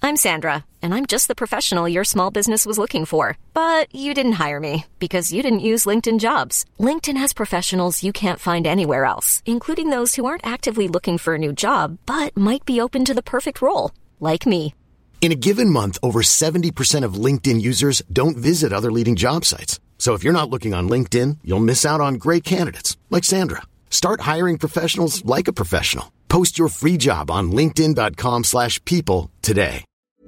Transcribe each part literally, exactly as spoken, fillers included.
I'm Sandra, and I'm just the professional your small business was looking for. But you didn't hire me because you didn't use LinkedIn Jobs. LinkedIn has professionals you can't find anywhere else, including those who aren't actively looking for a new job, but might be open to the perfect role, like me. In a given month, over seventy percent of LinkedIn users don't visit other leading job sites. So if you're not looking on LinkedIn, you'll miss out on great candidates like Sandra. Start hiring professionals like a professional. Post your free job on linkedin.com slash people today.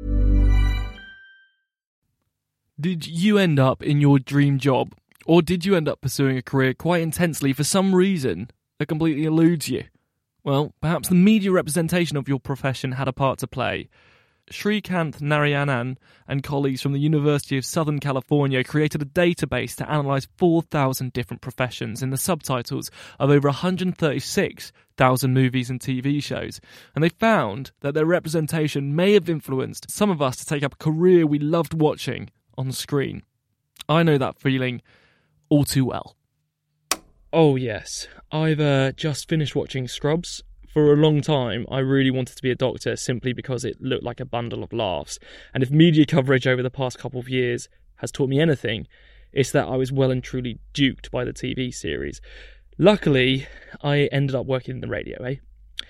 Did you end up in your dream job? Or did you end up pursuing a career quite intensely for some reason that completely eludes you? Well, perhaps the media representation of your profession had a part to play. Srikanth Narayanan and colleagues from the University of Southern California created a database to analyse four thousand different professions in the subtitles of over one hundred thirty-six thousand movies and T V shows, and they found that their representation may have influenced some of us to take up a career we loved watching on the screen. I know that feeling all too well. Oh yes, I've uh, just finished watching Scrubs. For a long time, I really wanted to be a doctor simply because it looked like a bundle of laughs. And if media coverage over the past couple of years has taught me anything, it's that I was well and truly duped by the T V series. Luckily, I ended up working in the radio, eh?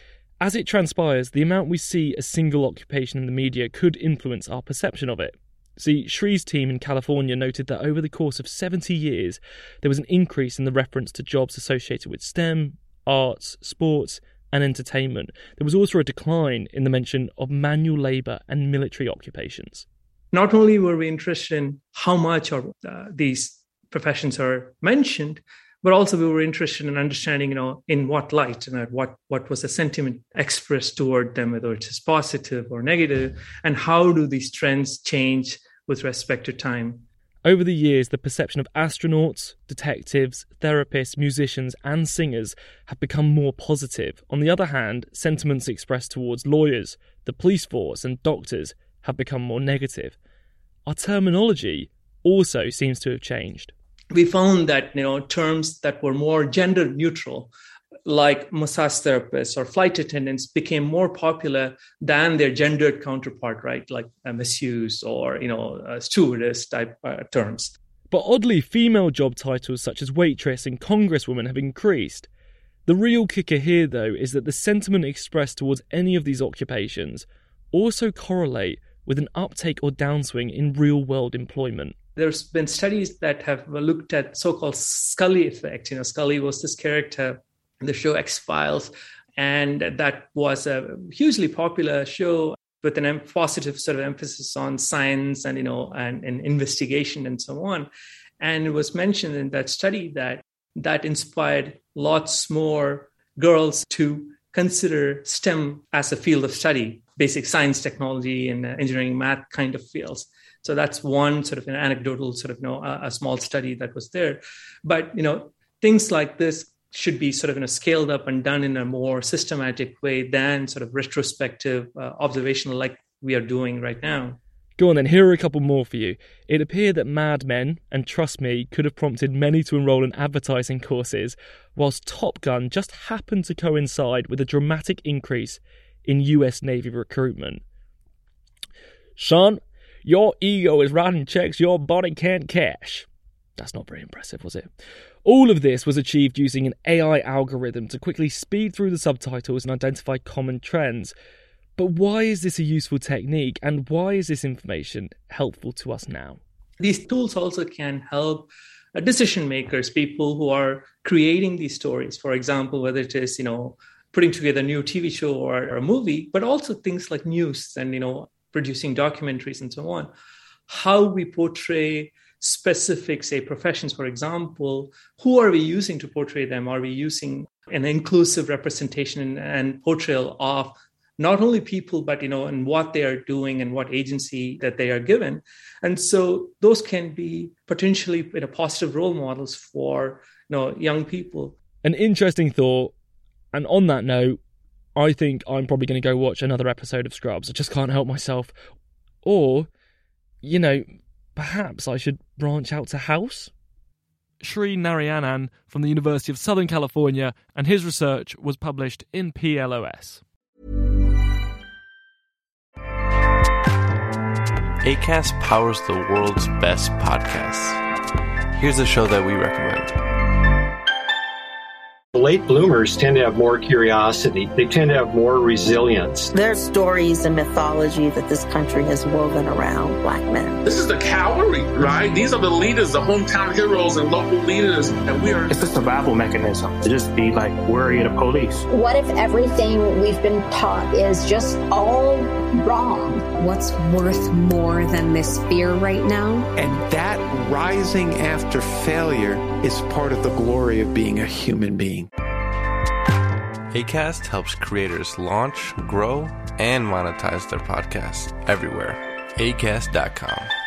As it transpires, the amount we see a single occupation in the media could influence our perception of it. See, Shree's team in California noted that over the course of seventy years, there was an increase in the reference to jobs associated with STEM, arts, sports, and entertainment. There was also a decline in the mention of manual labour and military occupations. Not only were we interested in how much of uh, these professions are mentioned, but also we were interested in understanding, you know, in what light and what, what was the sentiment expressed toward them, whether it's positive or negative, and how do these trends change with respect to time. Over the years, the perception of astronauts, detectives, therapists, musicians and singers have become more positive. On the other hand, sentiments expressed towards lawyers, the police force and doctors have become more negative. Our terminology also seems to have changed. We found that, you know, terms that were more gender neutral, like massage therapists or flight attendants, became more popular than their gendered counterpart, right? Like uh, masseuse or, you know, uh, stewardess type uh, terms. But oddly, female job titles such as waitress and congresswoman have increased. The real kicker here, though, is that the sentiment expressed towards any of these occupations also correlate with an uptake or downswing in real-world employment. There's been studies that have looked at so-called Scully effect. You know, Scully was this character the show X-Files, and that was a hugely popular show with an em- positive sort of emphasis on science and, you know, and, and investigation and so on. And it was mentioned in that study that that inspired lots more girls to consider STEM as a field of study, basic science, technology, and uh, engineering, math kind of fields. So that's one sort of an anecdotal sort of, you know, a, a small study that was there. But, you know, things like this should be sort of, you know, scaled up and done in a more systematic way than sort of retrospective, uh, observational like we are doing right now. Go on then, here are a couple more for you. It appeared that Mad Men and Trust Me could have prompted many to enrol in advertising courses, whilst Top Gun just happened to coincide with a dramatic increase in U S Navy recruitment. Son, your ego is writing checks your body can't cash. That's not very impressive, was it? All of this was achieved using an A I algorithm to quickly speed through the subtitles and identify common trends. But why is this a useful technique, and why is this information helpful to us now? These tools also can help decision makers, people who are creating these stories. For example, whether it is, you know, putting together a new T V show or, or a movie, but also things like news and, you know, producing documentaries and so on. How we portray specific, say, professions, for example, who are we using to portray them? Are we using an inclusive representation and portrayal of not only people, but, you know, and what they are doing and what agency that they are given? And so those can be potentially, you know, positive role models for, you know, young people. An interesting thought. And on that note, I think I'm probably going to go watch another episode of Scrubs. I just can't help myself. Or, you know, perhaps I should branch out to House? Sri Narayanan from the University of Southern California, and his research was published in P L O S. Acast powers the world's best podcasts. Here's a show that we recommend. Late bloomers tend to have more curiosity. They tend to have more resilience. There's stories and mythology that this country has woven around Black men. This is the cavalry, right? These are the leaders, the hometown heroes and local leaders, and we are... It's a survival mechanism to just be like worried of police. What if everything we've been taught is just all wrong? What's worth more than this fear right now? And that rising after failure is part of the glory of being a human being. Acast helps creators launch, grow, and monetize their podcasts everywhere. Acast dot com.